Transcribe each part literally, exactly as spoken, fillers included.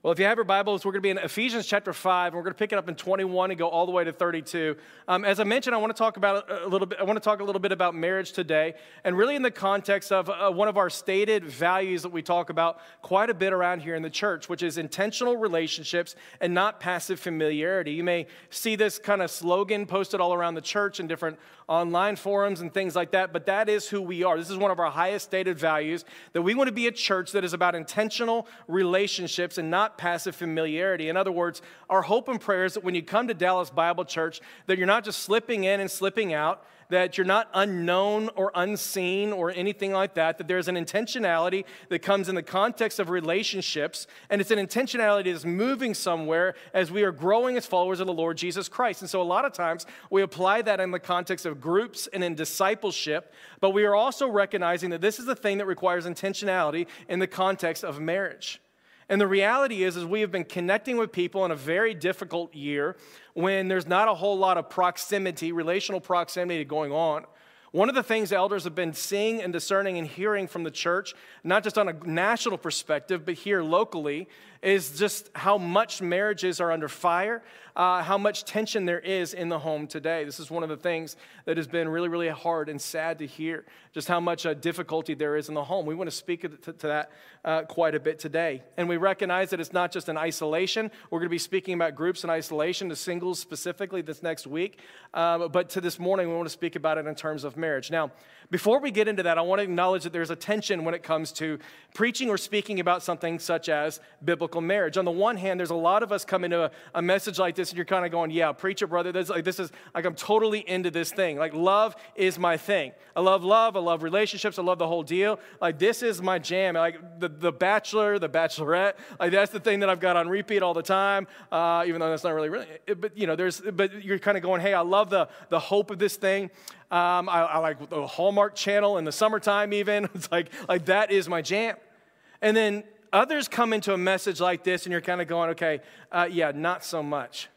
Well, if you have your Bibles, we're going to be in Ephesians chapter five, and we're going to pick it up in twenty-one and go all the way to thirty-two. Um, as I mentioned, I want to talk about a little bit. I want to talk a little bit about marriage today, and really in the context of uh, one of our stated values that we talk about quite a bit around here in the church, which is intentional relationships and not passive familiarity. You may see this kind of slogan posted all around the church in different online forums and things like that, but that is who we are. This is one of our highest stated values, that we want to be a church that is about intentional relationships and not passive familiarity. In other words, our hope and prayer is that when you come to Dallas Bible Church, that you're not just slipping in and slipping out, that you're not unknown or unseen or anything like that, that there's an intentionality that comes in the context of relationships, and it's an intentionality that's moving somewhere as we are growing as followers of the Lord Jesus Christ. And so a lot of times we apply that in the context of groups and in discipleship, but we are also recognizing that this is the thing that requires intentionality in the context of marriage. And the reality is, is we have been connecting with people in a very difficult year when there's not a whole lot of proximity, relational proximity going on. One of the things elders have been seeing and discerning and hearing from the church, not just on a national perspective, but here locally, is just how much marriages are under fire, uh, how much tension there is in the home today. This is one of the things that has been really, really hard and sad to hear, just how much uh, difficulty there is in the home. We want to speak to, to that uh, quite a bit today. And we recognize that it's not just an isolation. We're going to be speaking about groups in isolation, to singles specifically this next week. Um, but to this morning, we want to speak about it in terms of marriage. Now, before we get into that, I want to acknowledge that there's a tension when it comes to preaching or speaking about something such as biblical marriage. On the one hand, there's a lot of us come into a, a message like this, and you're kind of going, yeah, preach it, brother. This, like, this is, like, I'm totally into this thing. Like, love is my thing. I love love. I love relationships. I love the whole deal. Like, this is my jam. Like, the, the Bachelor, the Bachelorette, like, that's the thing that I've got on repeat all the time, uh, even though that's not really, really, but, you know, there's, but you're kind of going, hey, I love the, the hope of this thing. Um, I, I like the Hallmark Channel in the summertime even. It's like, like that is my jam. And then others come into a message like this and you're kind of going, okay, uh, yeah, not so much.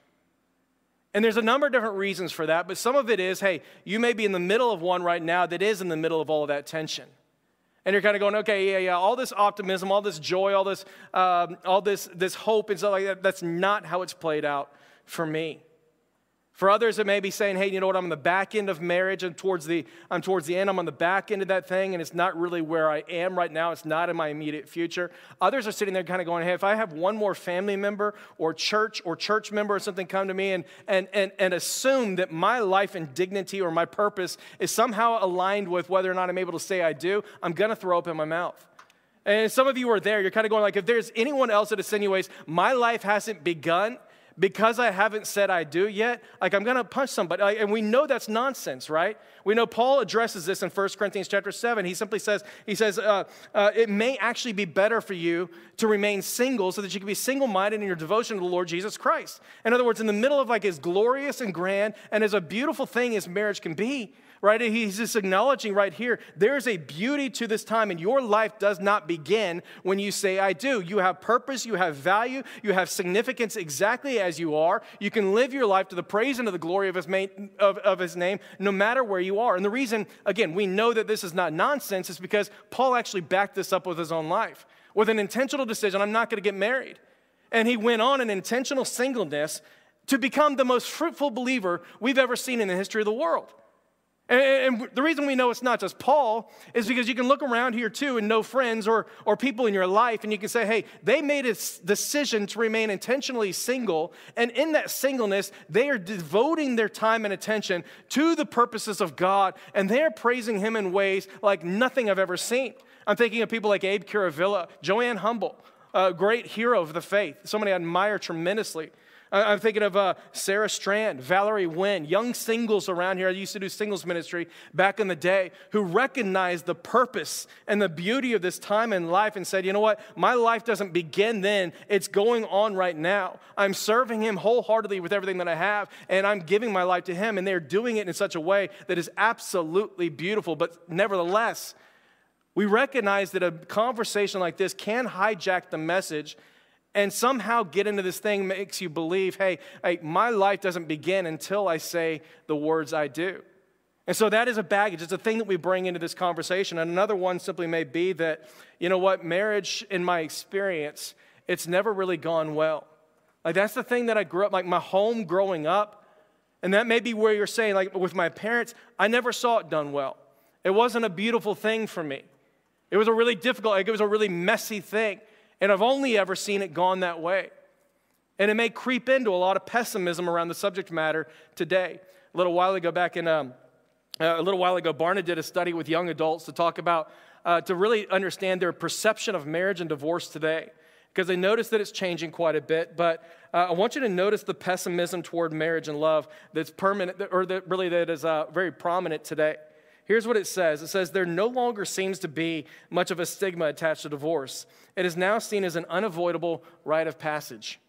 And there's a number of different reasons for that, but some of it is, hey, you may be in the middle of one right now that is in the middle of all of that tension. And you're kind of going, okay, yeah, yeah, all this optimism, all this joy, all this, um, all this, this hope and stuff like that, that's not how it's played out for me. For others, it may be saying, hey, you know what, I'm on the back end of marriage, and towards the, I'm towards the end, I'm on the back end of that thing, and it's not really where I am right now. It's not in my immediate future. Others are sitting there kind of going, hey, if I have one more family member or church or church member or something come to me and, and, and, and assume that my life and dignity or my purpose is somehow aligned with whether or not I'm able to say I do, I'm going to throw up in my mouth. And some of you are there. You're kind of going like, if there's anyone else that insinuates my life hasn't begun because I haven't said I do yet, like I'm going to punch somebody. Like, and we know that's nonsense, right? We know Paul addresses this in First Corinthians chapter seven. He simply says, he says, uh, uh, it may actually be better for you to remain single so that you can be single-minded in your devotion to the Lord Jesus Christ. In other words, in the middle of like as glorious and grand and as a beautiful thing as marriage can be, right? He's just acknowledging right here, there's a beauty to this time, and your life does not begin when you say, I do. You have purpose, you have value, you have significance exactly as you are. You can live your life to the praise and to the glory of his, main, of, of his name, no matter where you are. And the reason, again, we know that this is not nonsense is because Paul actually backed this up with his own life, with an intentional decision, I'm not going to get married. And he went on in intentional singleness to become the most fruitful believer we've ever seen in the history of the world. And the reason we know it's not just Paul is because you can look around here too and know friends or, or people in your life, and you can say, hey, they made a decision to remain intentionally single, and in that singleness, they are devoting their time and attention to the purposes of God, and they're praising him in ways like nothing I've ever seen. I'm thinking of people like Abe Caravilla, Joanne Humble, a great hero of the faith, somebody I admire tremendously. I'm thinking of uh, Sarah Strand, Valerie Wynn, young singles around here. I used to do singles ministry back in the day who recognized the purpose and the beauty of this time in life and said, you know what, my life doesn't begin then. It's going on right now. I'm serving him wholeheartedly with everything that I have, and I'm giving my life to him, and they're doing it in such a way that is absolutely beautiful. But nevertheless, we recognize that a conversation like this can hijack the message and somehow get into this thing makes you believe, hey, hey, my life doesn't begin until I say the words I do. And so that is a baggage. It's a thing that we bring into this conversation. And another one simply may be that, you know what, marriage, in my experience, it's never really gone well. Like, that's the thing that I grew up, like my home growing up, and that may be where you're saying, like with my parents, I never saw it done well. It wasn't a beautiful thing for me. It was a really difficult, like it was a really messy thing, and I've only ever seen it gone that way. And it may creep into a lot of pessimism around the subject matter today. A little while ago, back in, um, uh, a little while ago, Barna did a study with young adults to talk about, uh, to really understand their perception of marriage and divorce today. Because they noticed that it's changing quite a bit. But uh, I want you to notice the pessimism toward marriage and love that's permanent, or that really that is uh, very prominent today. Here's what it says. It says, there no longer seems to be much of a stigma attached to divorce. It is now seen as an unavoidable rite of passage.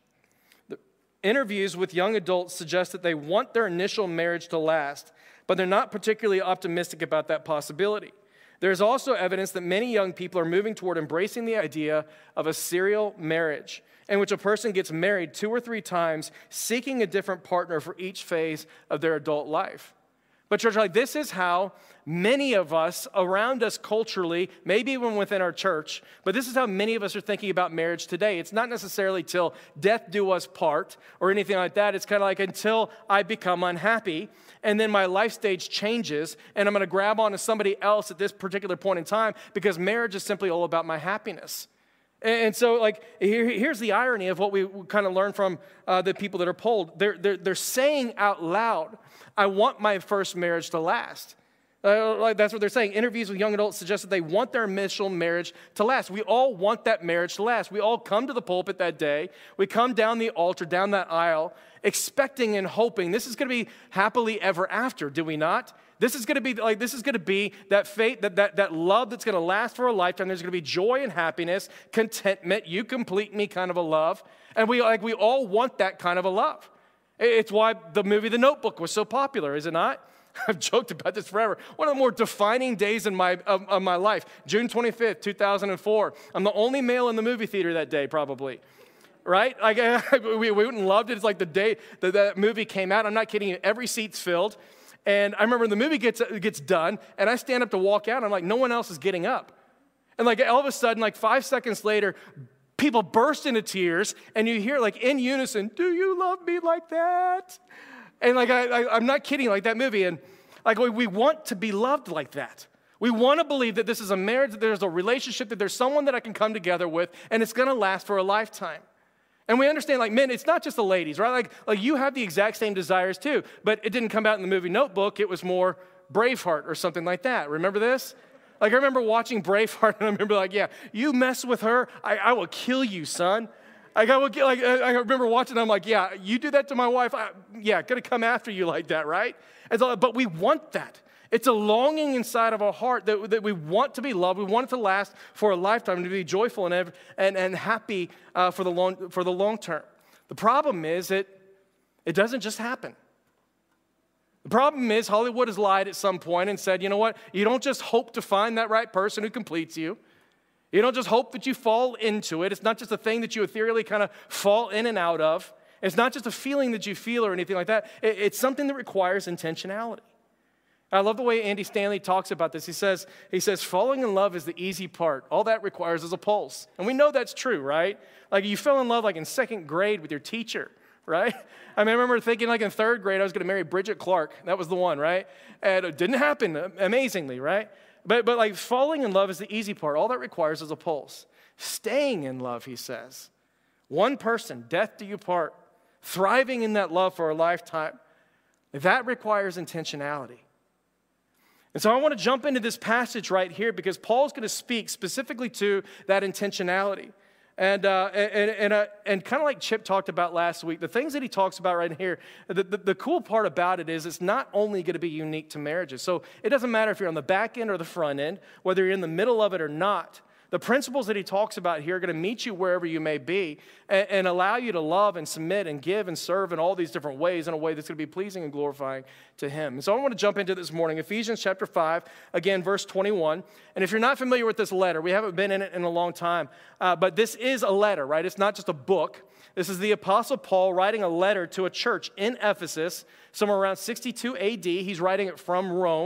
Interviews with young adults suggest that they want their initial marriage to last, but they're not particularly optimistic about that possibility. There's also evidence that many young people are moving toward embracing the idea of a serial marriage, in which a person gets married two or three times, seeking a different partner for each phase of their adult life. But church, like this is how many of us around us culturally, maybe even within our church, but this is how many of us are thinking about marriage today. It's not necessarily till death do us part or anything like that. It's kind of like until I become unhappy and then my life stage changes and I'm going to grab onto somebody else at this particular point in time because marriage is simply all about my happiness. And so, like, here, here's the irony of what we kind of learn from uh, the people that are polled. They're, they're, they're saying out loud, I want my first marriage to last. Uh, like that's what they're saying. Interviews with young adults suggest that they want their initial marriage to last. We all want that marriage to last. We all come to the pulpit that day. We come down the altar, down that aisle, expecting and hoping this is going to be happily ever after, do we not? This is going to be like this is going to be that fate, that that that love that's going to last for a lifetime. There's going to be joy and happiness, contentment. You complete me, kind of a love, and we like we all want that kind of a love. It's why the movie The Notebook was so popular, is it not? I've joked about this forever. One of the more defining days in my of, of my life, June twenty-fifth, two thousand four. I'm the only male in the movie theater that day, probably. Right? Like we, we went and loved it. It's like the day that that movie came out. I'm not kidding you. Every seat's filled. And I remember the movie gets gets done, and I stand up to walk out, and I'm like, no one else is getting up. And like all of a sudden, like five seconds later, people burst into tears, and you hear like in unison, do you love me like that? And like I, I, I'm not kidding, like that movie. And like we, we want to be loved like that. We want to believe that this is a marriage, that there's a relationship, that there's someone that I can come together with, and it's going to last for a lifetime. And we understand, like, men, it's not just the ladies, right? Like, like you have the exact same desires too, but it didn't come out in the movie Notebook. It was more Braveheart or something like that. Remember this? Like, I remember watching Braveheart, and I remember, like, yeah, you mess with her, I, I will kill you, son. Like, I will get, like, I remember watching, I'm like, yeah, you do that to my wife, I, yeah, gonna come after you like that, right? And so, but we want that. It's a longing inside of our heart that, that we want to be loved. We want it to last for a lifetime, to be joyful and and, and happy uh, for the long for the long term. The problem is that it doesn't just happen. The problem is Hollywood has lied at some point and said, you know what? You don't just hope to find that right person who completes you. You don't just hope that you fall into it. It's not just a thing that you ethereally kind of fall in and out of. It's not just a feeling that you feel or anything like that. It, it's something that requires intentionality. I love the way Andy Stanley talks about this. He says, he says, falling in love is the easy part. All that requires is a pulse. And we know that's true, right? Like you fell in love like in second grade with your teacher, right? I mean, I remember thinking like in third grade I was going to marry Bridget Clark. That was the one, right? And it didn't happen, amazingly, right? But, but like falling in love is the easy part. All that requires is a pulse. Staying in love, he says. One person, death do you part. Thriving in that love for a lifetime. That requires intentionality. And so I want to jump into this passage right here because Paul's going to speak specifically to that intentionality. And uh, and and, uh, and kind of like Chip talked about last week, the things that he talks about right here, the, the, the cool part about it is it's not only going to be unique to marriages. So it doesn't matter if you're on the back end or the front end, whether you're in the middle of it or not. The principles that he talks about here are going to meet you wherever you may be and, and allow you to love and submit and give and serve in all these different ways in a way that's going to be pleasing and glorifying to him. And so I want to jump into this morning, Ephesians chapter five, again, verse twenty-one. And if you're not familiar with this letter, we haven't been in it in a long time, uh, but this is a letter, right? It's not just a book. This is the Apostle Paul writing a letter to a church in Ephesus, somewhere around sixty-two A D. He's writing it from Rome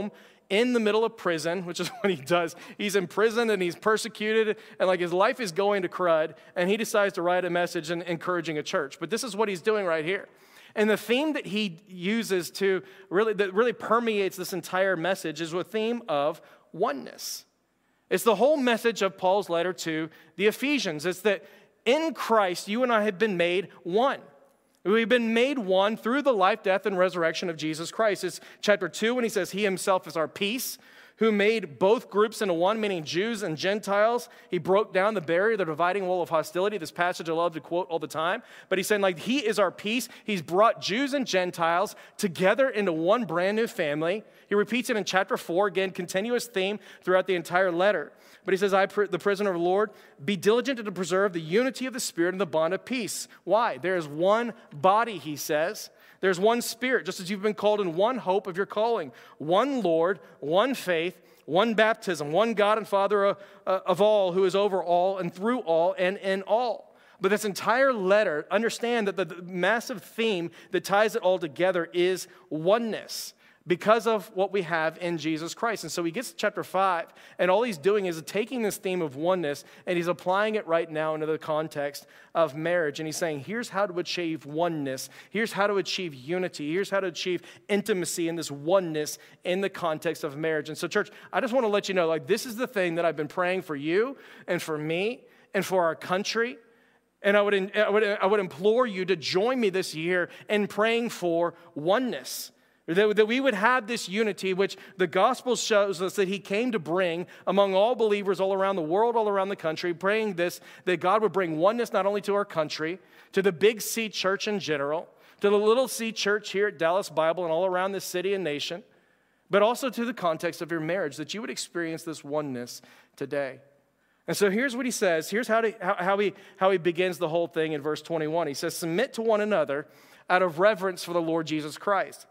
in the middle of prison, which is what he does. He's in prison and he's persecuted and like his life is going to crud, and he decides to write a message and encouraging a church. But this is what he's doing right here. And the theme that he uses to really, that really permeates this entire message is a theme of oneness. It's the whole message of Paul's letter to the Ephesians. It's that in Christ, you and I have been made one. We've been made one through the life, death, and resurrection of Jesus Christ. It's chapter two when he says he himself is our peace, who made both groups into one, meaning Jews and Gentiles. He broke down the barrier, the dividing wall of hostility. This passage I love to quote all the time. But he's saying like he is our peace. He's brought Jews and Gentiles together into one brand new family. He repeats it in chapter four, again, continuous theme throughout the entire letter. But he says, I, the prisoner of the Lord, be diligent to preserve the unity of the Spirit and the bond of peace. Why? There is one body, he says. There's one Spirit, just as you've been called in one hope of your calling. One Lord, one faith, one baptism, one God and Father of, uh, of all, who is over all and through all and in all. But this entire letter, understand that the, the massive theme that ties it all together is oneness, because of what we have in Jesus Christ. And so he gets to chapter five, and all he's doing is taking this theme of oneness, and he's applying it right now into the context of marriage. And he's saying, here's how to achieve oneness. Here's how to achieve unity. Here's how to achieve intimacy in this oneness in the context of marriage. And so, church, I just want to let you know, like, this is the thing that I've been praying for you and for me and for our country. And I would, I would, I would implore you to join me this year in praying for oneness. That, that we would have this unity, which the gospel shows us that he came to bring among all believers all around the world, all around the country, praying this, that God would bring oneness not only to our country, to the Big C church in general, to the Little C church here at Dallas Bible and all around this city and nation, but also to the context of your marriage, that you would experience this oneness today. And so here's what he says. Here's how, to, how, how, he, how he begins the whole thing in verse twenty-one. He says, submit to one another out of reverence for the Lord Jesus Christ.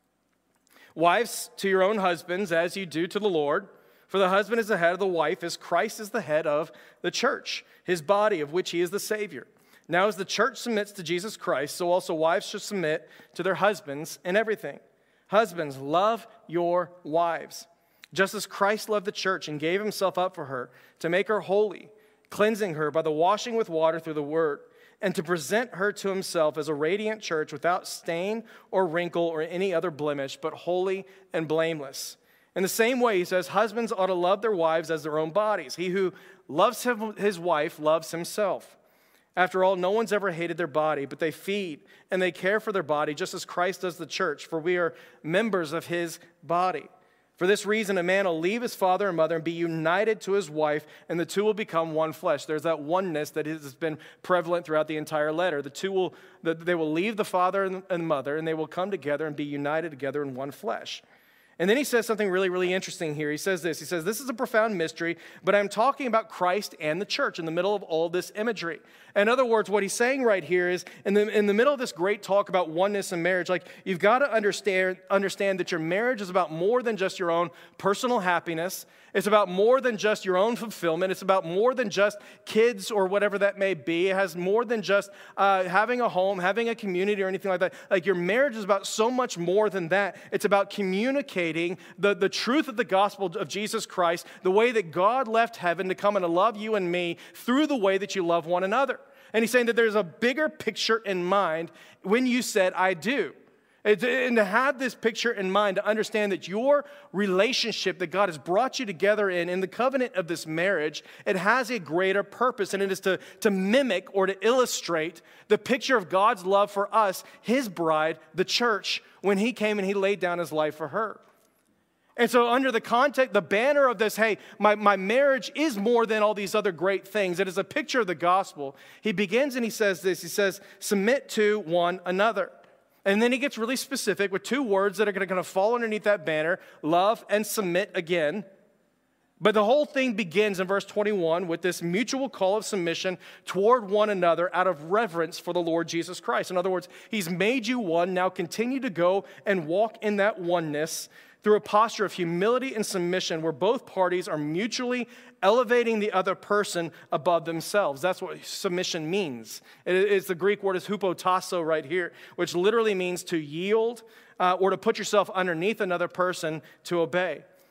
Wives, to your own husbands, as you do to the Lord. For the husband is the head of the wife, as Christ is the head of the church, his body, of which he is the Savior. Now as the church submits to Jesus Christ, so also wives should submit to their husbands in everything. Husbands, love your wives, just as Christ loved the church and gave himself up for her, to make her holy, cleansing her by the washing with water through the word, and to present her to himself as a radiant church without stain or wrinkle or any other blemish, but holy and blameless. In the same way, he says, husbands ought to love their wives as their own bodies. He who loves his wife loves himself. After all, no one's ever hated their body, but they feed and they care for their body just as Christ does the church, for we are members of his body. For this reason, a man will leave his father and mother and be united to his wife, and the two will become one flesh. There's that oneness that has been prevalent throughout the entire letter. The two will, they will leave the father and the mother, and they will come together and be united together in one flesh. And then he says something really, really interesting here. He says this. He says, this is a profound mystery, but I'm talking about Christ and the church in the middle of all this imagery. In other words, what he's saying right here is, in the, in the middle of this great talk about oneness and marriage, like, you've got to understand, understand that your marriage is about more than just your own personal happiness. It's about more than just your own fulfillment. It's about more than just kids or whatever that may be. It has more than just uh, having a home, having a community or anything like that. Like, your marriage is about so much more than that. It's about communicating the, the truth of the gospel of Jesus Christ, the way that God left heaven to come and to love you and me through the way that you love one another. And he's saying that there's a bigger picture in mind when you said, I do. And to have this picture in mind, to understand that your relationship that God has brought you together in, in the covenant of this marriage, it has a greater purpose, and it is to, to mimic or to illustrate the picture of God's love for us, his bride, the church, when he came and he laid down his life for her. And so under the context, the banner of this, hey, my, my marriage is more than all these other great things. It is a picture of the gospel. He begins and he says this. He says, submit to one another. And then he gets really specific with two words that are going to kind of fall underneath that banner, love and submit again. But the whole thing begins in verse twenty-one with this mutual call of submission toward one another out of reverence for the Lord Jesus Christ. In other words, he's made you one. Now continue to go and walk in that oneness through a posture of humility and submission where both parties are mutually elevating the other person above themselves. That's what submission means. It's the Greek word is hupotasso right here, which literally means to yield uh, or to put yourself underneath another person to obey.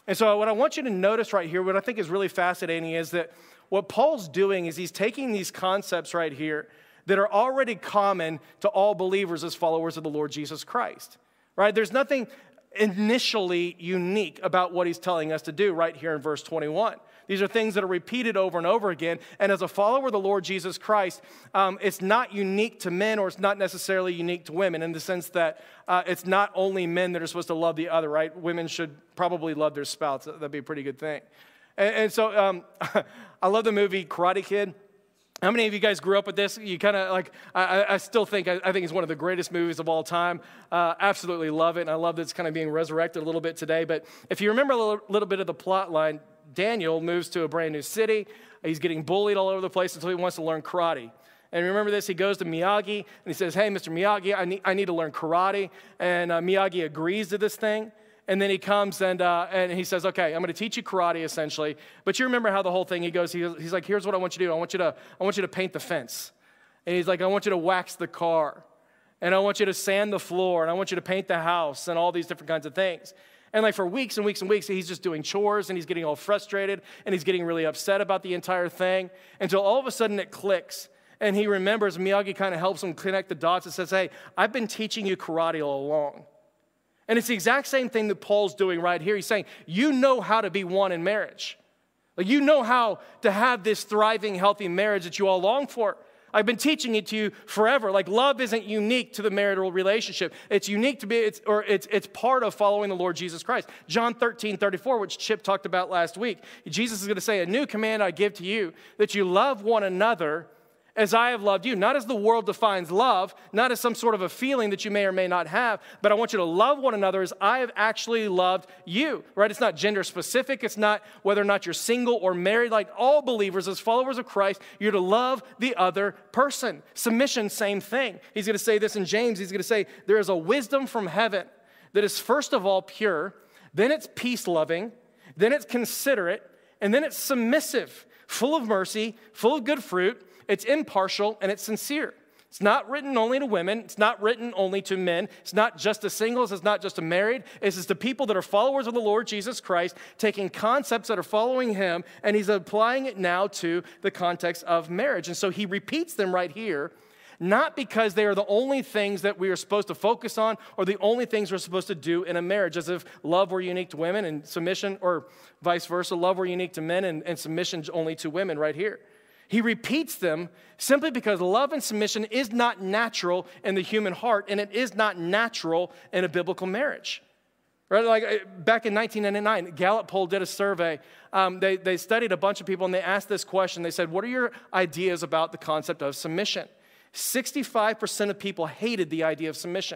And so what I want you to notice right here, what I think is really fascinating is that what Paul's doing is he's taking these concepts right here that are already common to all believers as followers of the Lord Jesus Christ, right? There's nothing initially unique about what he's telling us to do right here in verse twenty-one. These are things that are repeated over and over again. And as a follower of the Lord Jesus Christ, um, it's not unique to men, or it's not necessarily unique to women, in the sense that uh, it's not only men that are supposed to love the other, right? Women should probably love their spouse. That'd be a pretty good thing. And, and so um, I love the movie Karate Kid. How many of you guys grew up with this? You kind of like, I, I still think, I, I think it's one of the greatest movies of all time. Uh, absolutely love it. And I love that it's kind of being resurrected a little bit today. But if you remember a little, little bit of the plot line, Daniel moves to a brand new city. He's getting bullied all over the place until he wants to learn karate. And remember this, he goes to Miyagi and he says, hey, Mister Miyagi, I need, I need to learn karate. And uh, Miyagi agrees to this thing. And then he comes and uh, and he says, okay, I'm going to teach you karate essentially. But you remember how the whole thing, he goes, he, he's like, here's what I want you to do. I want you to, I want you to paint the fence. And he's like, I want you to wax the car. And I want you to sand the floor. And I want you to paint the house and all these different kinds of things. And like for weeks and weeks and weeks, he's just doing chores and he's getting all frustrated and he's getting really upset about the entire thing until all of a sudden it clicks. And he remembers, Miyagi kind of helps him connect the dots and says, hey, I've been teaching you karate all along. And it's the exact same thing that Paul's doing right here. He's saying, you know how to be one in marriage. Like, you know how to have this thriving, healthy marriage that you all long for. I've been teaching it to you forever. Like, love isn't unique to the marital relationship. It's unique to be, it's, or it's, it's part of following the Lord Jesus Christ. John thirteen thirty-four, which Chip talked about last week. Jesus is going to say, a new command I give to you, that you love one another as I have loved you. Not as the world defines love, not as some sort of a feeling that you may or may not have, but I want you to love one another as I have actually loved you, right? It's not gender specific. It's not whether or not you're single or married. Like all believers, as followers of Christ, you're to love the other person. Submission, same thing. He's going to say this in James. He's going to say, there is a wisdom from heaven that is first of all pure, then it's peace-loving, then it's considerate, and then it's submissive, full of mercy, full of good fruit. It's impartial and it's sincere. It's not written only to women. It's not written only to men. It's not just to singles. It's not just to married. It's just to people that are followers of the Lord Jesus Christ, taking concepts that are following him, and he's applying it now to the context of marriage. And so he repeats them right here, not because they are the only things that we are supposed to focus on or the only things we're supposed to do in a marriage, as if love were unique to women and submission, or vice versa, love were unique to men and, and submission only to women right here. He repeats them simply because love and submission is not natural in the human heart, and it is not natural in a biblical marriage. Right? Like back in nineteen ninety-nine, Gallup poll did a survey. Um, they, they studied a bunch of people, and they asked this question. They said, what are your ideas about the concept of submission? sixty-five percent of people hated the idea of submission.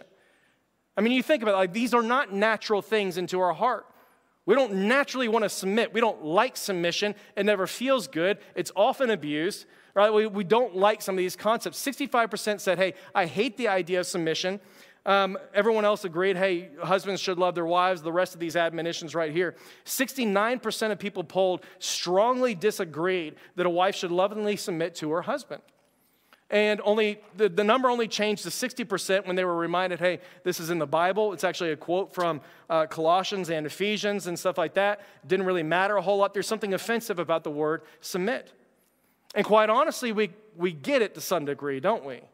I mean, you think about it, like these are not natural things into our heart. We don't naturally want to submit. We don't like submission. It never feels good. It's often abused, right? We, we don't like some of these concepts. sixty-five percent said, hey, I hate the idea of submission. Um, everyone else agreed, hey, husbands should love their wives. The rest of these admonitions right here. sixty-nine percent of people polled strongly disagreed that a wife should lovingly submit to her husband. And only the, the number only changed to sixty percent when they were reminded, hey, this is in the Bible. It's actually a quote from uh, Colossians and Ephesians and stuff like that. Didn't really matter a whole lot. There's something offensive about the word submit. And quite honestly, we, we get it to some degree, don't we?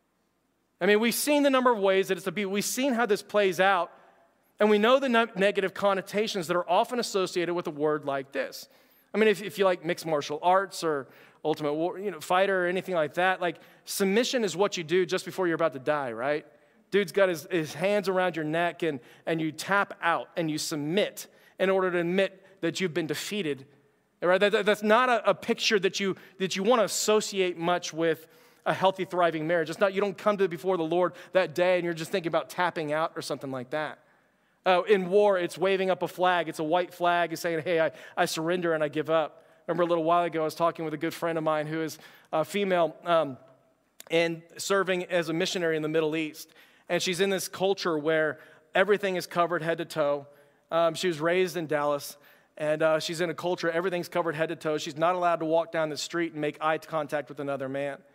I mean, we've seen the number of ways that it's abused. We've seen how this plays out, and we know the no- negative connotations that are often associated with a word like this. I mean, if, if you like mixed martial arts or Ultimate War, you know, fighter or anything like that, like submission is what you do just before you're about to die, right? Dude's got his, his hands around your neck, and, and you tap out and you submit in order to admit that you've been defeated. Right? That, that, that's not a, a picture that you that you want to associate much with a healthy, thriving marriage. It's not, you don't come to before the Lord that day and you're just thinking about tapping out or something like that. Uh, in war, it's waving up a flag. It's a white flag. It's saying, hey, I, I surrender and I give up. Remember a little while ago, I was talking with a good friend of mine who is a female um, and serving as a missionary in the Middle East. And she's in this culture where everything is covered head to toe. Um, she was raised in Dallas, and uh, she's in a culture, everything's covered head to toe. She's not allowed to walk down the street and make eye contact with another man.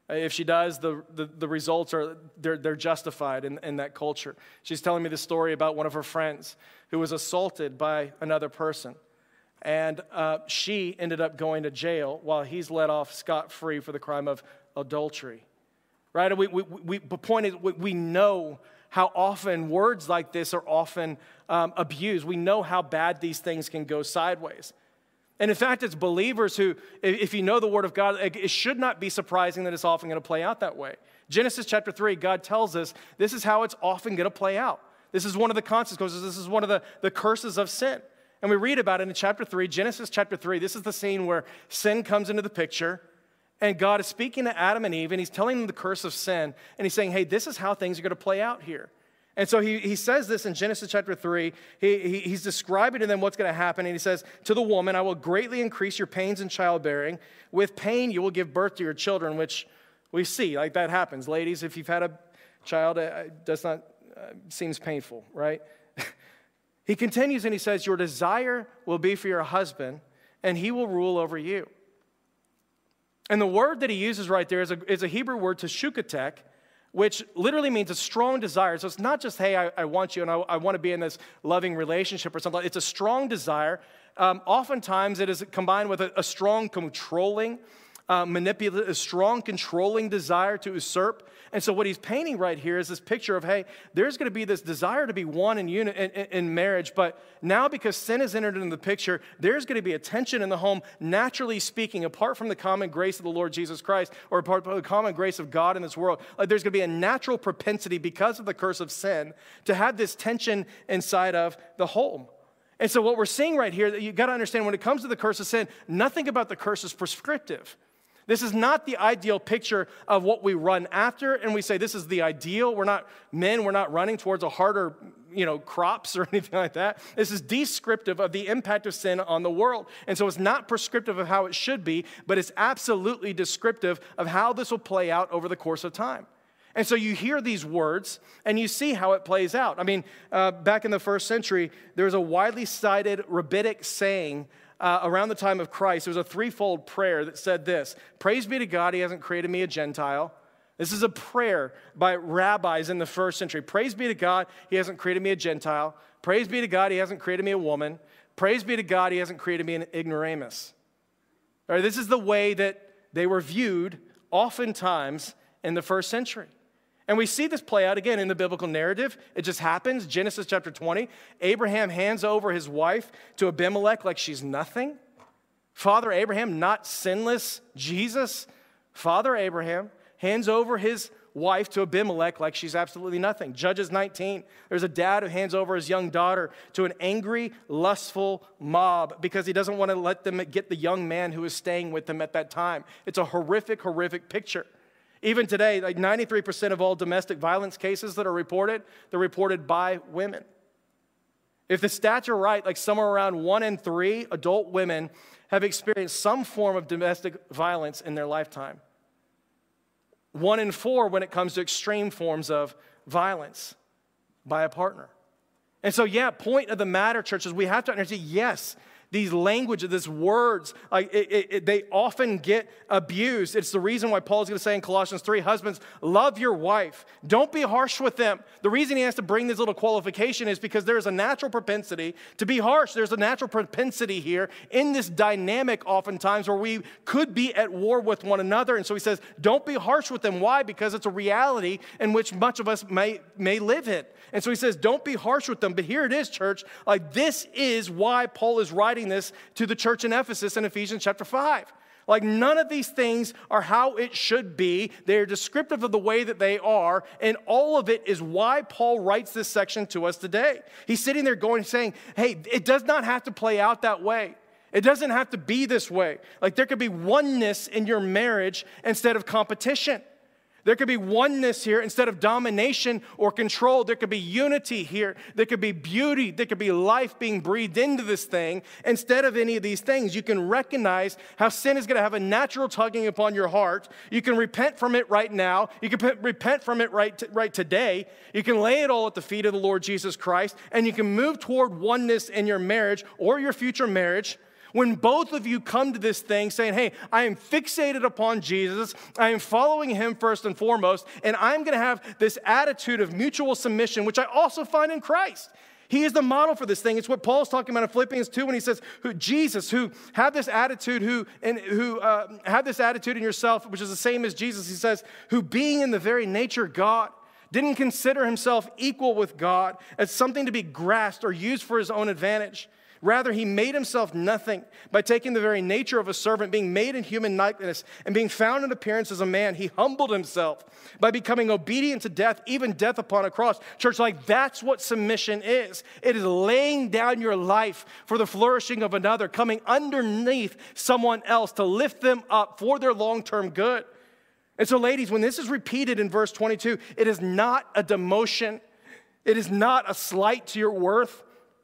If she does, the, the, the results are, they're, they're justified in, in that culture. She's telling me the story about one of her friends who was assaulted by another person. And uh, she ended up going to jail while he's let off scot-free for the crime of adultery. Right? And we, we, we, the point is, we, we know how often words like this are often um, abused. We know how bad these things can go sideways. And in fact, it's believers who, if you know the Word of God, it should not be surprising that it's often going to play out that way. Genesis chapter three, God tells us this is how it's often going to play out. This is one of the consequences. This is one of the, the curses of sin. And we read about it in chapter three, Genesis chapter three. This is the scene where sin comes into the picture, and God is speaking to Adam and Eve, and he's telling them the curse of sin, and he's saying, hey, this is how things are going to play out here. And so he, he says this in Genesis chapter three. He, he, he's describing to them what's going to happen. And he says, to the woman, I will greatly increase your pains in childbearing. With pain, you will give birth to your children, which we see. Like that happens. Ladies, if you've had a child, it does not, uh, seems painful, right? He continues and he says, your desire will be for your husband, and he will rule over you. And the word that he uses right there is a, is a Hebrew word, teshukatek, which literally means a strong desire. So it's not just, hey, I, I want you and I, I want to be in this loving relationship or something. It's a strong desire. Um, oftentimes it is combined with a, a strong controlling, uh, manipulative, a strong controlling desire to usurp. And so what he's painting right here is this picture of, hey, there's going to be this desire to be one in, unit, in, in marriage, but now because sin has entered into the picture, there's going to be a tension in the home, naturally speaking, apart from the common grace of the Lord Jesus Christ, or apart from the common grace of God in this world. Like there's going to be a natural propensity because of the curse of sin to have this tension inside of the home. And so what we're seeing right here, you've got to understand, when it comes to the curse of sin, nothing about the curse is prescriptive. This is not the ideal picture of what we run after, and we say this is the ideal. We're not men, we're not running towards a harder, you know, crops or anything like that. This is descriptive of the impact of sin on the world. And so it's not prescriptive of how it should be, but it's absolutely descriptive of how this will play out over the course of time. And so you hear these words, and you see how it plays out. I mean, uh, back in the first century, there was a widely cited rabbinic saying Uh, around the time of Christ. There was a threefold prayer that said this: praise be to God, he hasn't created me a Gentile. This is a prayer by rabbis in the first century. Praise be to God, he hasn't created me a Gentile. Praise be to God, he hasn't created me a woman. Praise be to God, he hasn't created me an ignoramus. All right, this is the way that they were viewed oftentimes in the first century. And we see this play out again in the biblical narrative. It just happens. Genesis chapter twenty, Abraham hands over his wife to Abimelech like she's nothing. Father Abraham, not sinless Jesus, Father Abraham hands over his wife to Abimelech like she's absolutely nothing. Judges nineteen, there's a dad who hands over his young daughter to an angry, lustful mob because he doesn't want to let them get the young man who is staying with them at that time. It's a horrific, horrific picture. Even today, like ninety-three percent of all domestic violence cases that are reported, they're reported by women. If the stats are right, like somewhere around one in three adult women have experienced some form of domestic violence in their lifetime. One in four when it comes to extreme forms of violence by a partner. And so, yeah, point of the matter, church, is we have to understand, yes, these languages, these words, like it, it, it, they often get abused. It's the reason why Paul's going to say in Colossians three, husbands, love your wife. Don't be harsh with them. The reason he has to bring this little qualification is because there is a natural propensity to be harsh. There's a natural propensity here in this dynamic oftentimes where we could be at war with one another. And so he says, don't be harsh with them. Why? Because it's a reality in which much of us may, may live in. And so he says, don't be harsh with them. But here it is, church. Like this is why Paul is writing this to the church in Ephesus in Ephesians chapter five. Like none of these things are how it should be. They are descriptive of the way that they are, and all of it is why Paul writes this section to us today. He's sitting there going, saying, hey, it does not have to play out that way. It doesn't have to be this way. Like there could be oneness in your marriage instead of competition. There could be oneness here instead of domination or control. There could be unity here. There could be beauty. There could be life being breathed into this thing. Instead of any of these things, you can recognize how sin is going to have a natural tugging upon your heart. You can repent from it right now. You can p- repent from it right, t- right today. You can lay it all at the feet of the Lord Jesus Christ, and you can move toward oneness in your marriage or your future marriage When both of you come to this thing saying, hey, I am fixated upon Jesus, I am following him first and foremost, and I'm going to have this attitude of mutual submission, which I also find in Christ. He is the model for this thing. It's what Paul's talking about in Philippians two when he says, who, Jesus, who have this attitude, who and who uh, have this attitude in yourself, which is the same as Jesus. He says, who being in the very nature God, didn't consider himself equal with God as something to be grasped or used for his own advantage. Rather, he made himself nothing by taking the very nature of a servant, being made in human likeness, and being found in appearance as a man. He humbled himself by becoming obedient to death, even death upon a cross. Church, like that's what submission is. It is laying down your life for the flourishing of another, coming underneath someone else to lift them up for their long-term good. And so, ladies, when this is repeated in verse twenty-two, it is not a demotion. It is not a slight to your worth.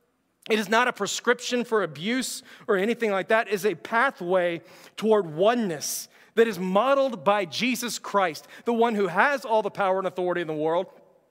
It is not a prescription for abuse or anything like that. It is a pathway toward oneness that is modeled by Jesus Christ, the one who has all the power and authority in the world,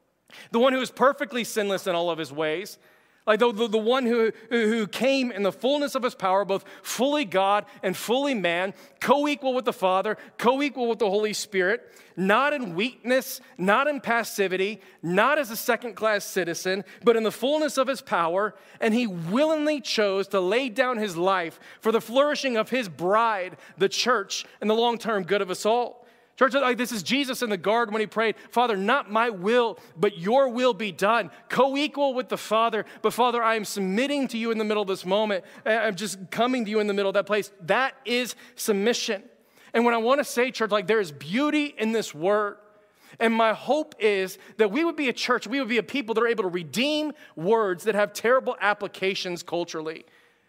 the one who is perfectly sinless in all of his ways, like the, the, the one who, who came in the fullness of his power, both fully God and fully man, co-equal with the Father, co-equal with the Holy Spirit, not in weakness, not in passivity, not as a second-class citizen, but in the fullness of his power, and he willingly chose to lay down his life for the flourishing of his bride, the church, and the long-term good of us all. Church, like this is Jesus in the garden when he prayed, Father, not my will, but your will be done. Co-equal with the Father, but Father, I am submitting to you in the middle of this moment. I'm just coming to you in the middle of that place. That is submission. And when I want to say, church, like there is beauty in this word. And my hope is that we would be a church, we would be a people that are able to redeem words that have terrible applications culturally.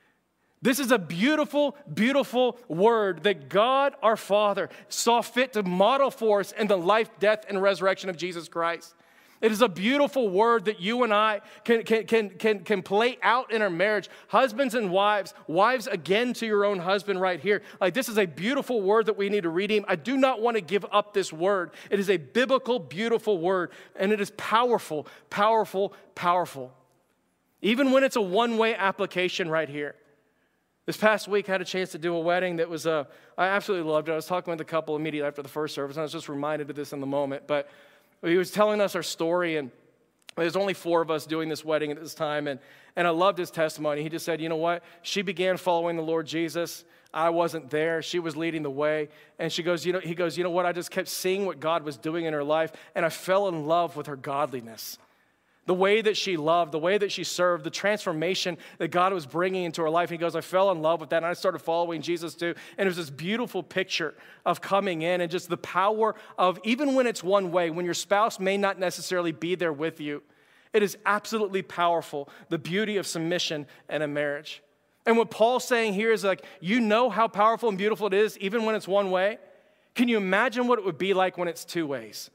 This is a beautiful, beautiful word that God, our Father, saw fit to model for us in the life, death, and resurrection of Jesus Christ. It is a beautiful word that you and I can, can, can, can, can play out in our marriage. Husbands and wives, wives again to your own husband right here. Like this is a beautiful word that we need to redeem. I do not want to give up this word. It is a biblical, beautiful word, and it is powerful, powerful, powerful. Even when it's a one-way application right here. This past week, I had a chance to do a wedding that was, uh, I absolutely loved it. I was talking with a couple immediately after the first service, and I was just reminded of this in the moment. But he was telling us our story, and there's only four of us doing this wedding at this time, and, and I loved his testimony. He just said, you know what? She began following the Lord Jesus. I wasn't there. She was leading the way. And she goes, you know, he goes, you know what? I just kept seeing what God was doing in her life, and I fell in love with her godliness. The way that she loved, the way that she served, the transformation that God was bringing into her life. He goes, I fell in love with that, and I started following Jesus too. And it was this beautiful picture of coming in and just the power of, even when it's one way, when your spouse may not necessarily be there with you, it is absolutely powerful, the beauty of submission in a marriage. And what Paul's saying here is like, you know how powerful and beautiful it is, even when it's one way. Can you imagine what it would be like when it's two ways?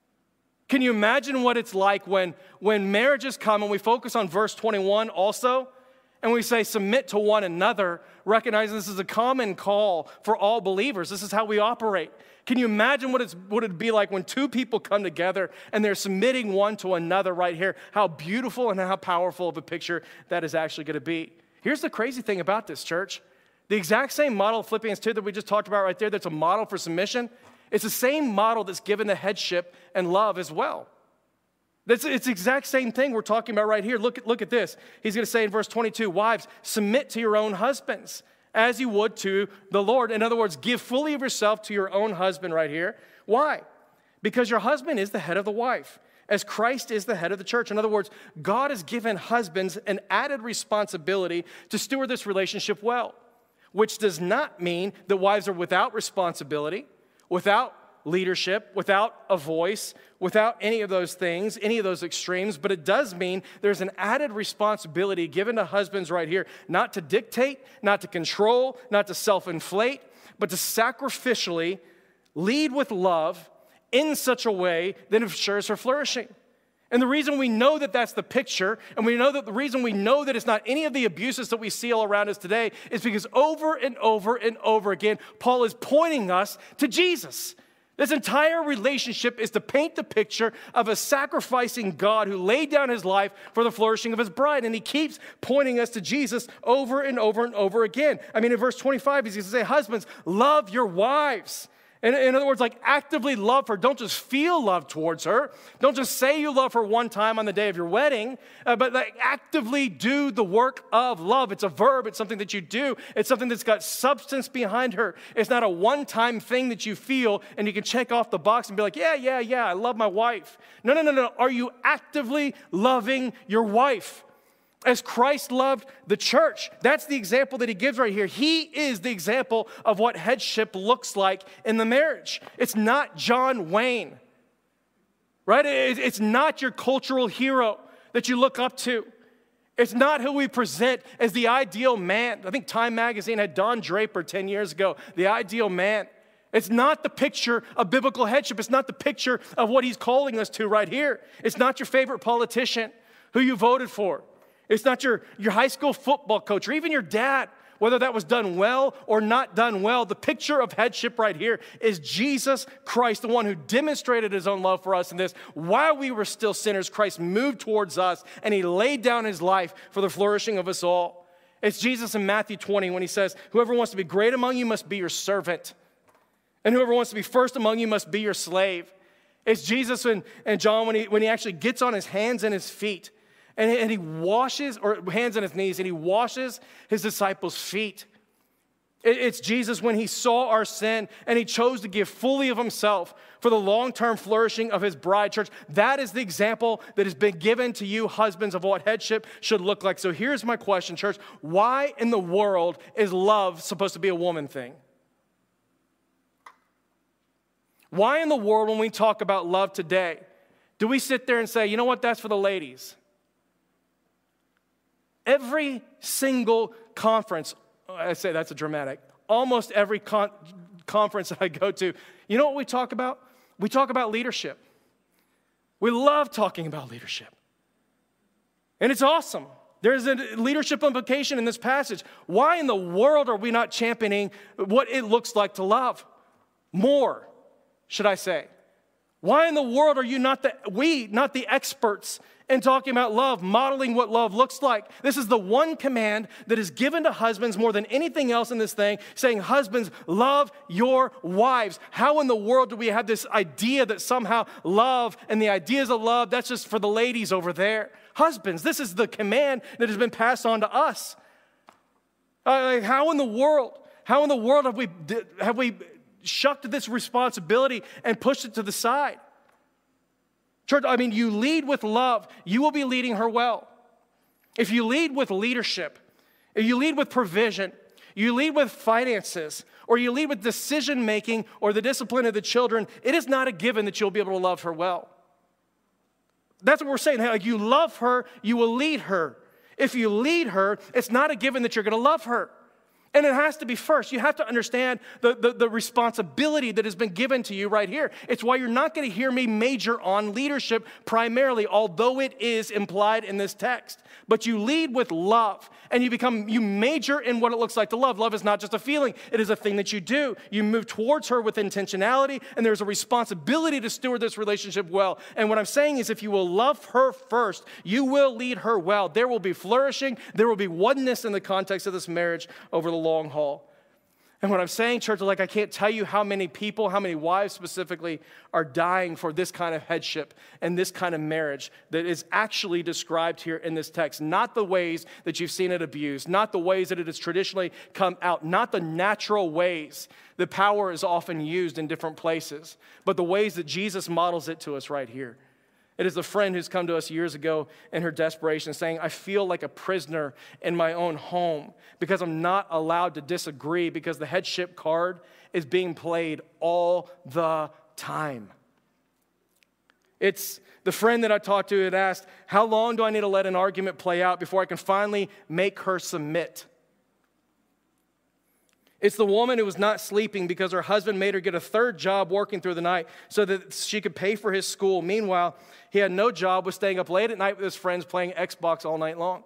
Can you imagine what it's like when, when marriages come and we focus on verse twenty-one also, and we say submit to one another, recognizing this is a common call for all believers. This is how we operate. Can you imagine what, it's, what it'd be like when two people come together and they're submitting one to another right here? How beautiful and how powerful of a picture that is actually going to be. Here's the crazy thing about this, church. The exact same model of Philippians two that we just talked about right there, that's a model for submission. It's the same model that's given to headship and love as well. It's, it's the exact same thing we're talking about right here. Look at, look at this. He's going to say in verse twenty-two, wives, submit to your own husbands as you would to the Lord. In other words, give fully of yourself to your own husband right here. Why? Because your husband is the head of the wife, as Christ is the head of the church. In other words, God has given husbands an added responsibility to steward this relationship well, which does not mean that wives are without responsibility, without leadership, without a voice, without any of those things, any of those extremes, but it does mean there's an added responsibility given to husbands right here, not to dictate, not to control, not to self-inflate, but to sacrificially lead with love in such a way that ensures her flourishing. And the reason we know that that's the picture, and we know that the reason we know that it's not any of the abuses that we see all around us today, is because over and over and over again, Paul is pointing us to Jesus. This entire relationship is to paint the picture of a sacrificing God who laid down his life for the flourishing of his bride. And he keeps pointing us to Jesus over and over and over again. I mean, in verse twenty-five, he's going to say, husbands, love your wives. In, in other words, like actively love her. Don't just feel love towards her. Don't just say you love her one time on the day of your wedding, uh, but like actively do the work of love. It's a verb. It's something that you do. It's something that's got substance behind her. It's not a one-time thing that you feel and you can check off the box and be like, yeah, yeah, yeah, I love my wife. No, no, no, no. Are you actively loving your wife? As Christ loved the church. That's the example that he gives right here. He is the example of what headship looks like in the marriage. It's not John Wayne, right? It's not your cultural hero that you look up to. It's not who we present as the ideal man. I think Time Magazine had Don Draper ten years ago, the ideal man. It's not the picture of biblical headship. It's not the picture of what he's calling us to right here. It's not your favorite politician who you voted for. It's not your, your high school football coach or even your dad, whether that was done well or not done well. The picture of headship right here is Jesus Christ, the one who demonstrated his own love for us in this. While we were still sinners, Christ moved towards us and he laid down his life for the flourishing of us all. It's Jesus in Matthew twenty when he says, whoever wants to be great among you must be your servant. And whoever wants to be first among you must be your slave. It's Jesus and, and John when he, when he actually gets on his hands and his feet. And, and he washes, or hands on his knees, and he washes his disciples' feet. It, it's Jesus when he saw our sin and he chose to give fully of himself for the long-term flourishing of his bride church. That is the example that has been given to you, husbands, of what headship should look like. So here's my question, church. Why in the world is love supposed to be a woman thing? Why in the world, when we talk about love today, do we sit there and say, you know what, that's for the ladies? Every single conference, I say that's a dramatic, almost every con- conference that I go to, you know what we talk about? We talk about leadership. We love talking about leadership. And it's awesome. There's a leadership implication in this passage. Why in the world are we not championing what it looks like to love? More, should I say. Why in the world are you not the, we, not the experts in talking about love, modeling what love looks like? This is the one command that is given to husbands more than anything else in this thing, saying, husbands, love your wives. How in the world do we have this idea that somehow love and the ideas of love, that's just for the ladies over there? Husbands, this is the command that has been passed on to us. Uh, how in the world, how in the world have we, have we shucked this responsibility and pushed it to the side? Church, I mean, you lead with love, you will be leading her well. If you lead with leadership, if you lead with provision, you lead with finances, or you lead with decision-making or the discipline of the children, it is not a given that you'll be able to love her well. That's what we're saying. Like, you love her, you will lead her. If you lead her, it's not a given that you're going to love her. And it has to be first. You have to understand the, the, the responsibility that has been given to you right here. It's why you're not going to hear me major on leadership primarily, although it is implied in this text. But you lead with love, and you become, you major in what it looks like to love. Love is not just a feeling. It is a thing that you do. You move towards her with intentionality, and there's a responsibility to steward this relationship well. And what I'm saying is, if you will love her first, you will lead her well. There will be flourishing. There will be oneness in the context of this marriage over the long haul. And what I'm saying, church, is like I can't tell you how many people, how many wives specifically, are dying for this kind of headship and this kind of marriage that is actually described here in this text. Not the ways that you've seen it abused, not the ways that it has traditionally come out, not the natural ways that power is often used in different places, but the ways that Jesus models it to us right here. It is a friend who's come to us years ago in her desperation saying, I feel like a prisoner in my own home because I'm not allowed to disagree because the headship card is being played all the time. It's the friend that I talked to had asked, how long do I need to let an argument play out before I can finally make her submit? It's the woman who was not sleeping because her husband made her get a third job working through the night so that she could pay for his school. Meanwhile, he had no job, was staying up late at night with his friends playing Xbox all night long.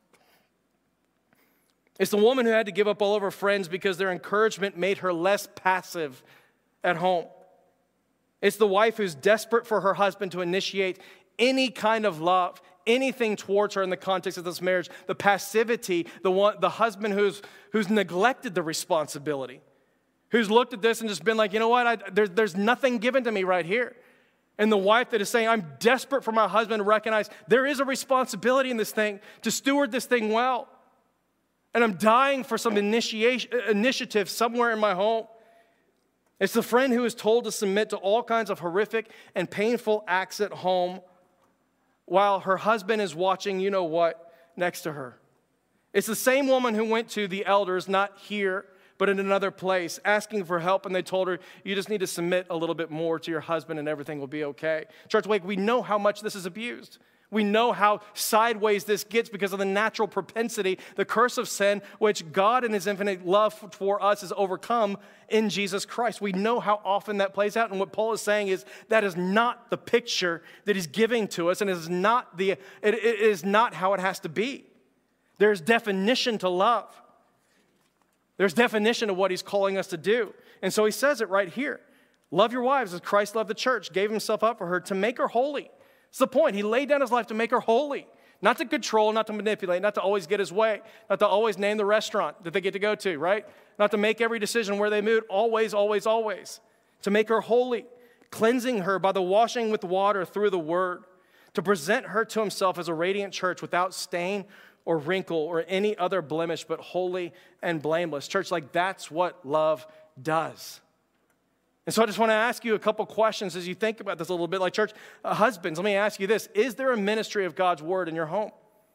It's the woman who had to give up all of her friends because their encouragement made her less passive at home. It's the wife who's desperate for her husband to initiate any kind of love, anything towards her in the context of this marriage. The passivity, the one, the husband who's, who's neglected the responsibility, who's looked at this and just been like, you know what, I, there, there's nothing given to me right here. And the wife that is saying, I'm desperate for my husband to recognize there is a responsibility in this thing, to steward this thing well. And I'm dying for some initiation, initiative somewhere in my home. It's the friend who is told to submit to all kinds of horrific and painful acts at home while her husband is watching, you know what, next to her. It's the same woman who went to the elders, not here, but in another place, asking for help, and they told her, you just need to submit a little bit more to your husband and everything will be okay. Church Wake, we know how much this is abused. We know how sideways this gets because of the natural propensity, the curse of sin, which God in his infinite love for us has overcome in Jesus Christ. We know how often that plays out. And what Paul is saying is that is not the picture that he's giving to us, and it is not, the, it, it is not how it has to be. There's definition to love. There's definition of what he's calling us to do. And so he says it right here. Love your wives as Christ loved the church, gave himself up for her to make her holy. That's the point. He laid down his life to make her holy, not to control, not to manipulate, not to always get his way, not to always name the restaurant that they get to go to, right? Not to make every decision where they move, always, always, always. To make her holy, cleansing her by the washing with water through the word, to present her to himself as a radiant church without stain or wrinkle or any other blemish, but holy and blameless. Church, like that's what love does. And so I just want to ask you a couple questions as you think about this a little bit. Like church, uh, husbands, let me ask you this. Is there a ministry of God's word in your home?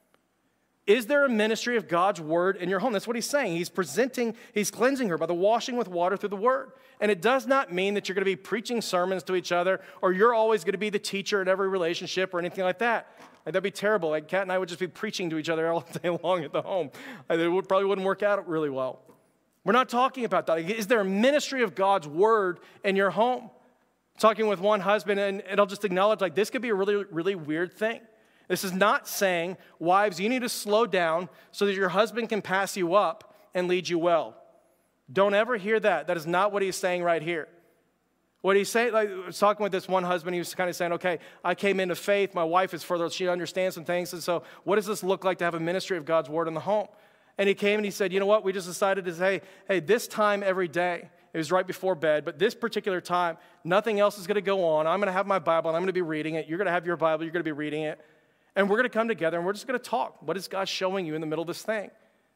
Is there a ministry of God's word in your home? That's what he's saying. He's presenting, he's cleansing her by the washing with water through the word. And it does not mean that you're going to be preaching sermons to each other or you're always going to be the teacher in every relationship or anything like that. Like, that'd be terrible. Like Kat and I would just be preaching to each other all day long at the home. Like, it would, probably wouldn't work out really well. We're not talking about that. Is there a ministry of God's word in your home? Talking with one husband, and, and I'll just acknowledge, like, this could be a really, really weird thing. This is not saying, wives, you need to slow down so that your husband can pass you up and lead you well. Don't ever hear that. That is not what he's saying right here. What he's saying, like, I was talking with this one husband, he was kind of saying, okay, I came into faith, my wife is further, she understands some things, and so what does this look like to have a ministry of God's word in the home? And he came and he said, you know what, we just decided to say, hey, this time every day, it was right before bed, but this particular time, nothing else is going to go on. I'm going to have my Bible, and I'm going to be reading it. You're going to have your Bible, you're going to be reading it. And we're going to come together, and we're just going to talk. What is God showing you in the middle of this thing?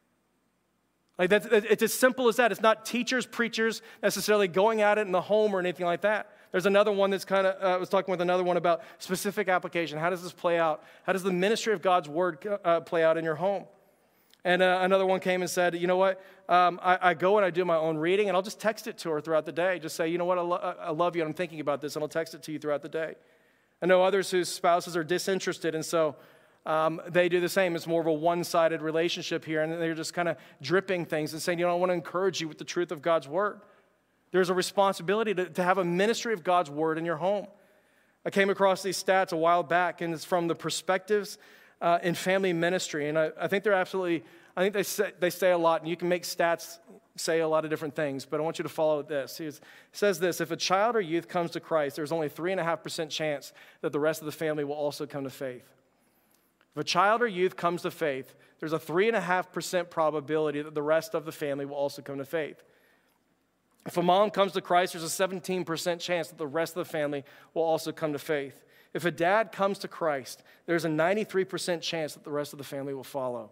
Like that's, it's as simple as that. It's not teachers, preachers necessarily going at it in the home or anything like that. There's another one that's kind of, uh, I was talking with another one about specific application. How does this play out? How does the ministry of God's word uh, play out in your home? And uh, another one came and said, you know what, um, I, I go and I do my own reading, and I'll just text it to her throughout the day. Just say, you know what, I, lo- I love you, and I'm thinking about this, and I'll text it to you throughout the day. I know others whose spouses are disinterested, and so um, they do the same. It's more of a one-sided relationship here, and they're just kind of dripping things and saying, you know, I want to encourage you with the truth of God's word. There's a responsibility to, to have a ministry of God's word in your home. I came across these stats a while back, and it's from the Perspectives uh, in Family Ministry, and I, I think they're absolutely, I think they say, they say a lot, and you can make stats say a lot of different things, but I want you to follow this. It says this: if a child or youth comes to Christ, there's only three point five percent chance that the rest of the family will also come to faith. If a child or youth comes to faith, there's a three point five percent probability that the rest of the family will also come to faith. If a mom comes to Christ, there's a seventeen percent chance that the rest of the family will also come to faith. If a dad comes to Christ, there's a ninety-three percent chance that the rest of the family will follow.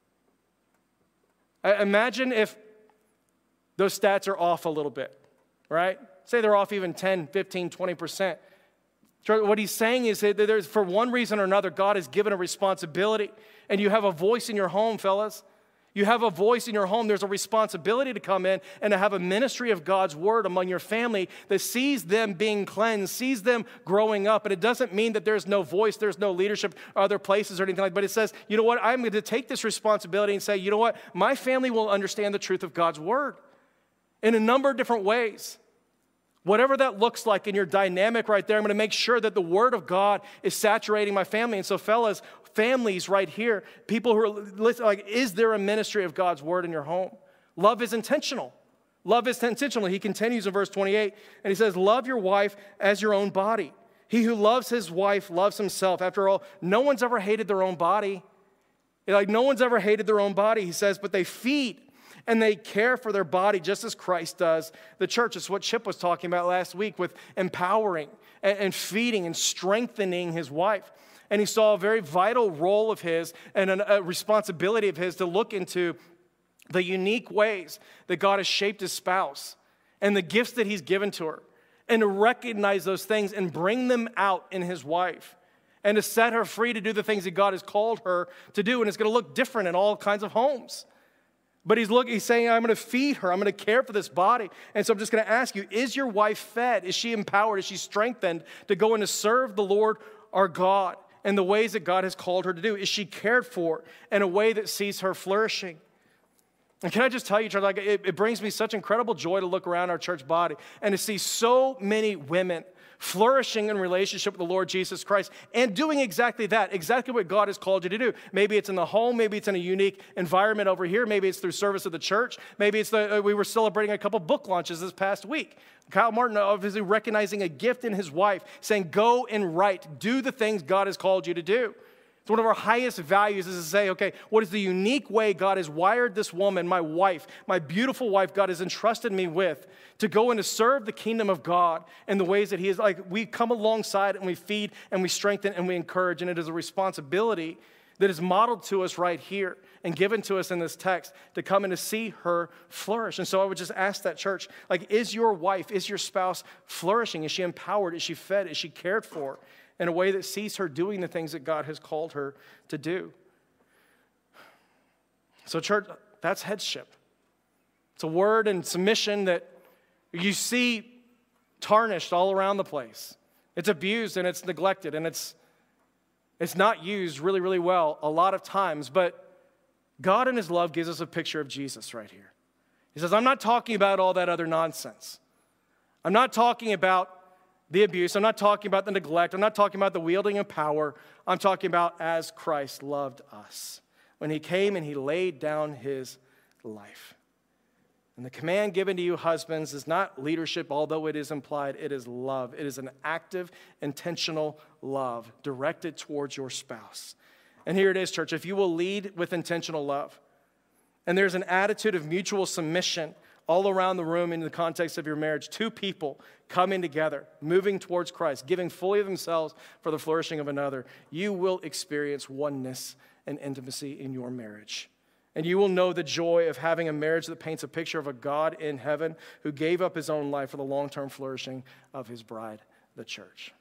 Imagine if those stats are off a little bit, right? Say they're off even ten, fifteen, twenty percent. What he's saying is that there's, for one reason or another, God has given a responsibility, and you have a voice in your home, fellas. You have a voice in your home. There's a responsibility to come in and to have a ministry of God's word among your family that sees them being cleansed, sees them growing up. And it doesn't mean that there's no voice, there's no leadership, or other places or anything like that. But it says, you know what, I'm going to take this responsibility and say, you know what, my family will understand the truth of God's word in a number of different ways. Whatever that looks like in your dynamic right there, I'm going to make sure that the word of God is saturating my family. And so, fellas, families right here, people who are listening, like, is there a ministry of God's word in your home? Love is intentional. Love is intentional. He continues in verse twenty-eight, and he says, love your wife as your own body. He who loves his wife loves himself. After all, no one's ever hated their own body. Like, no one's ever hated their own body, he says, but they feed and they care for their body just as Christ does the church. It's what Chip was talking about last week with empowering and, and feeding and strengthening his wife. And he saw a very vital role of his and a, a responsibility of his to look into the unique ways that God has shaped his spouse and the gifts that he's given to her, and to recognize those things and bring them out in his wife, and to set her free to do the things that God has called her to do. And it's going to look different in all kinds of homes. But he's looking, he's saying, I'm going to feed her. I'm going to care for this body. And so I'm just going to ask you, is your wife fed? Is she empowered? Is she strengthened to go and to serve the Lord our God in the ways that God has called her to do? Is she cared for in a way that sees her flourishing? And can I just tell you, church, like it, it brings me such incredible joy to look around our church body and to see so many women flourishing in relationship with the Lord Jesus Christ and doing exactly that, exactly what God has called you to do. Maybe it's in the home, maybe it's in a unique environment over here, maybe it's through service of the church, maybe it's the, uh, we were celebrating a couple book launches this past week. Kyle Martin obviously recognizing a gift in his wife, saying, go and write, do the things God has called you to do. It's one of our highest values is to say, okay, what is the unique way God has wired this woman, my wife, my beautiful wife God has entrusted me with, to go and to serve the kingdom of God in the ways that he is. Like, we come alongside and we feed and we strengthen and we encourage, and it is a responsibility that is modeled to us right here and given to us in this text to come and to see her flourish. And so I would just ask that, church, like, is your wife, is your spouse flourishing? Is she empowered? Is she fed? Is she cared for in a way that sees her doing the things that God has called her to do? So, church, that's headship. It's a word and submission that you see tarnished all around the place. It's abused and it's neglected and it's it's not used really, really well a lot of times. But God in his love gives us a picture of Jesus right here. He says, I'm not talking about all that other nonsense. I'm not talking about the abuse. I'm not talking about the neglect. I'm not talking about the wielding of power. I'm talking about as Christ loved us when he came and he laid down his life. And the command given to you, husbands, is not leadership, although it is implied. It is love. It is an active, intentional love directed towards your spouse. And here it is, church. If you will lead with intentional love, and there's an attitude of mutual submission all around the room in the context of your marriage, two people coming together, moving towards Christ, giving fully of themselves for the flourishing of another, you will experience oneness and intimacy in your marriage. And you will know the joy of having a marriage that paints a picture of a God in heaven who gave up his own life for the long-term flourishing of his bride, the church.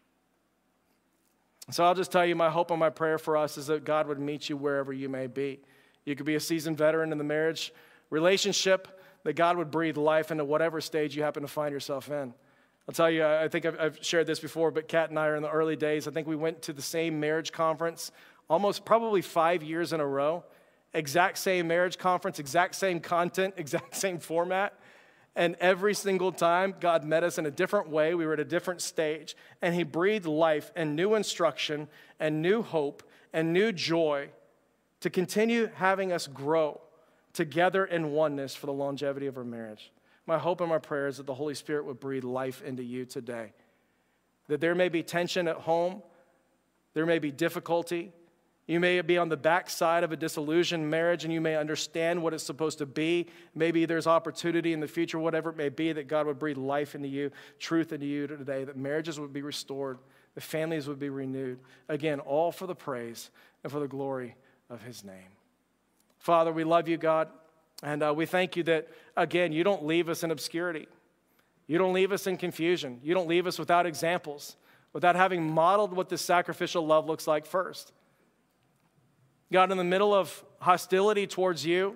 So I'll just tell you, my hope and my prayer for us is that God would meet you wherever you may be. You could be a seasoned veteran in the marriage relationship, that God would breathe life into whatever stage you happen to find yourself in. I'll tell you, I think I've, I've shared this before, but Kat and I are in the early days. I think we went to the same marriage conference almost probably five years in a row. Exact same marriage conference, exact same content, exact same format. And every single time, God met us in a different way. We were at a different stage. And he breathed life and new instruction and new hope and new joy to continue having us grow together in oneness for the longevity of our marriage. My hope and my prayer is that the Holy Spirit would breathe life into you today. That there may be tension at home. There may be difficulty. You may be on the backside of a disillusioned marriage and you may understand what it's supposed to be. Maybe there's opportunity in the future, whatever it may be, that God would breathe life into you, truth into you today, that marriages would be restored, the families would be renewed. Again, all for the praise and for the glory of his name. Father, we love you, God, and uh, we thank you that, again, you don't leave us in obscurity. You don't leave us in confusion. You don't leave us without examples, without having modeled what this sacrificial love looks like first. God, in the middle of hostility towards you,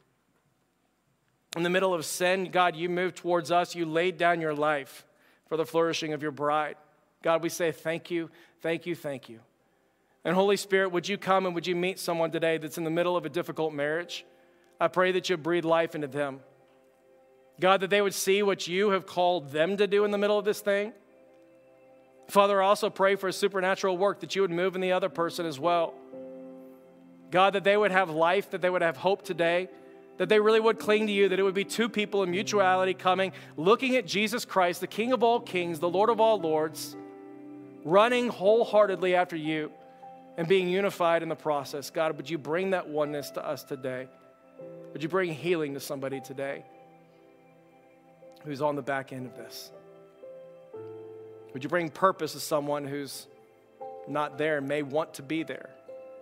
in the middle of sin, God, you moved towards us. You laid down your life for the flourishing of your bride. God, we say thank you, thank you, thank you. And Holy Spirit, would you come and would you meet someone today that's in the middle of a difficult marriage? I pray that you breathe life into them. God, that they would see what you have called them to do in the middle of this thing. Father, I also pray for a supernatural work that you would move in the other person as well. God, that they would have life, that they would have hope today, that they really would cling to you, that it would be two people in mutuality coming, looking at Jesus Christ, the King of all kings, the Lord of all lords, running wholeheartedly after you and being unified in the process. God, would you bring that oneness to us today? Would you bring healing to somebody today who's on the back end of this? Would you bring purpose to someone who's not there and may want to be there?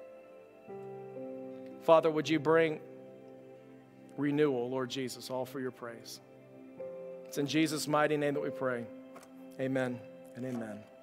Father, would you bring renewal, Lord Jesus, all for your praise. It's in Jesus' mighty name that we pray. Amen and amen.